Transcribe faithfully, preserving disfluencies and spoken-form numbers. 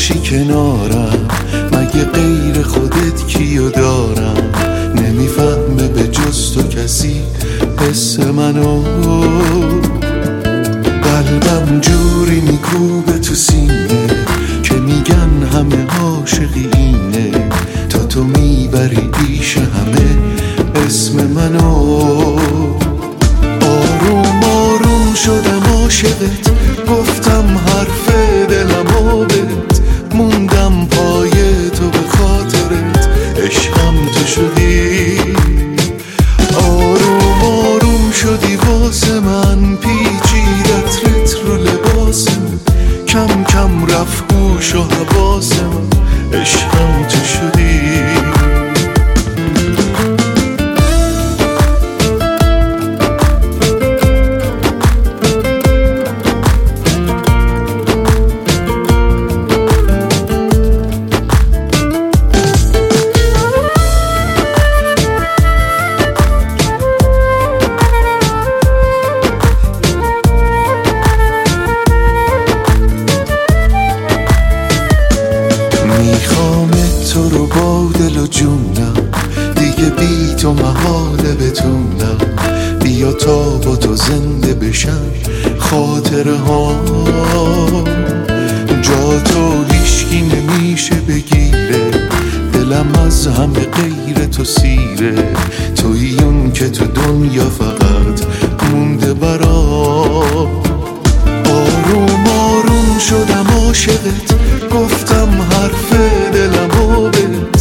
باشی کنارم، مگه غیر خودت کیو دارم؟ نمیفهمه به جز تو کسی حس منو، قلبم جوری میکوبه تو سینه که میگن همه عاشقی اینه، تا تو میبری پیش همه اسم منو. آروم آروم شدم عاشقت، گفتم حرف دلمو بهت، موندم پای تو به خاطرت، عشقم تو شدی. آروم آروم شدی واسه من، پیچیدت رت رو لباسم، کم کم رفت گوش و حواسم، عشقم تو شدی. تو رو با دل و جونم، دیگه بی تو محاله بتونم، بیا تا با تو زنده بشم خاطره ها. جا تو هیچکی نمیشه بگیره، دلم از همه غیر تو سیره، تویی اون که تو دنیا فقط مونده برام. آروم آروم شدم عاشقت، گفتم حرف دلمو بهت،